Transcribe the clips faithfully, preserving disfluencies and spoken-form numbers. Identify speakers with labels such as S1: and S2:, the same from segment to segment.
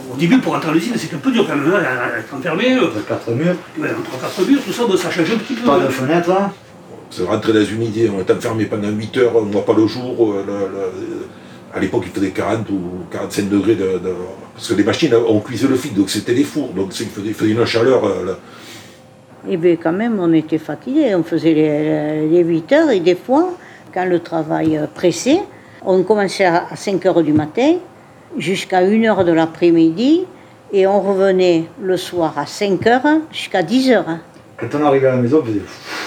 S1: Au début, pour rentrer à l'usine, c'est un peu dur quand même, hein, être enfermé.
S2: Entre quatre murs.
S1: Ouais, entre quatre murs, tout ça, bon, ça change un petit peu.
S2: Pas
S1: hein.
S2: de fenêtre, hein.
S3: C'est rentrer dans une idée, on est enfermé pendant huit heures, on ne voit pas le jour. Le, le, à l'époque, il faisait quarante ou quarante-cinq degrés de, de. Parce que les machines, on cuisait le fil, donc c'était des fours, donc il faisait, il faisait une chaleur. Là.
S4: Et bien quand même, on était fatigués, on faisait les, les huit heures et des fois, quand le travail pressait, on commençait à cinq heures du matin jusqu'à une heure de l'après-midi et on revenait le soir à cinq heures jusqu'à dix heures.
S2: Quand on arrivait à la maison, on faisait...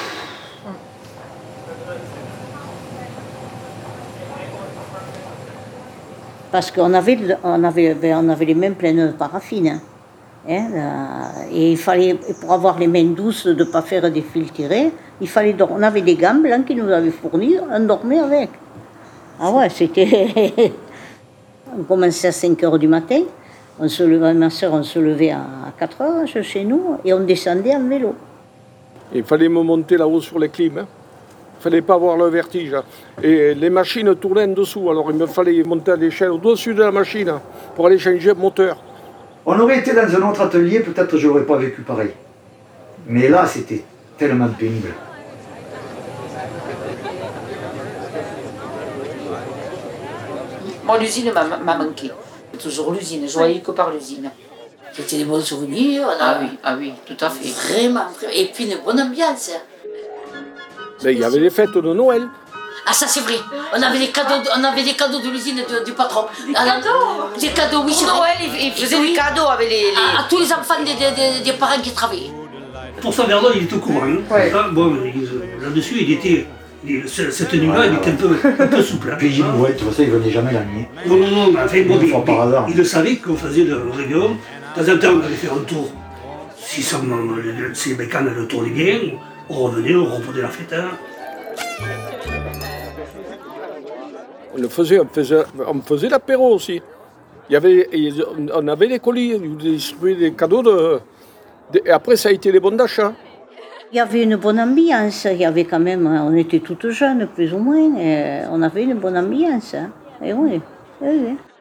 S4: Parce qu'on avait, on avait, on avait les mains pleines de paraffine. Hein, et il fallait, pour avoir les mains douces, de ne pas faire des fils tirés, il fallait, on avait des gants blancs qui nous avaient fournis, on dormait avec. Ah ouais, c'était... On commençait à cinq heures du matin, on se levait, ma soeur, on se levait à quatre heures chez nous, et on descendait en vélo.
S5: Il fallait me monter là-haut sur les clims. Hein. Il ne fallait pas avoir le vertige. Et les machines tournaient en dessous, alors il me fallait monter à l'échelle au-dessus de la machine pour aller changer le moteur.
S2: On aurait été dans un autre atelier, peut-être je n'aurais pas vécu pareil. Mais là, c'était tellement pénible.
S6: Moi, l'usine m'a manqué. Toujours l'usine, je voyais que par l'usine.
S7: C'était des bons souvenirs.
S6: Ah oui, ah oui, tout à fait.
S7: Vraiment, vraiment. Et puis une bonne ambiance.
S5: Mais il y avait les fêtes de Noël.
S7: Ah ça c'est vrai, on avait des cadeaux, on avait des cadeaux de l'usine du patron.
S6: Des cadeaux
S7: Des cadeaux, oui, c'est
S6: Pour
S7: vrai.
S6: Noël, ils faisaient des cadeaux avec les... les...
S7: À, à tous les enfants des, des, des, des parents qui travaillaient.
S1: Pour ça, Verdun, il est au courant. Hein.
S6: Ouais.
S1: Là, bon, il- là-dessus, il était... il- cette nuit-là, il était un peu, un peu souple. Hein.
S2: Puis Jim, ouais, tu vois ça, il venait jamais la nuit.
S1: Non, non, non, mais enfin, bon,
S2: Une
S1: il,
S2: fois par
S1: il-
S2: hasard.
S1: il le savait qu'on faisait le réveillon. De temps en temps, on allait faire un tour. Si ça, me- si ben, quand le tournait bien, on revenait, on reprenait la fête. Hein.
S5: On le faisait, on faisait, on faisait l'apéro aussi. Il y avait, on avait des colis, on distribuait des cadeaux de, de, et après ça a été des bons d'achat.
S4: Il y avait une bonne ambiance, il y avait quand même, on était toutes jeunes plus ou moins, et on avait une bonne ambiance. Hein. Et oui, oui, oui.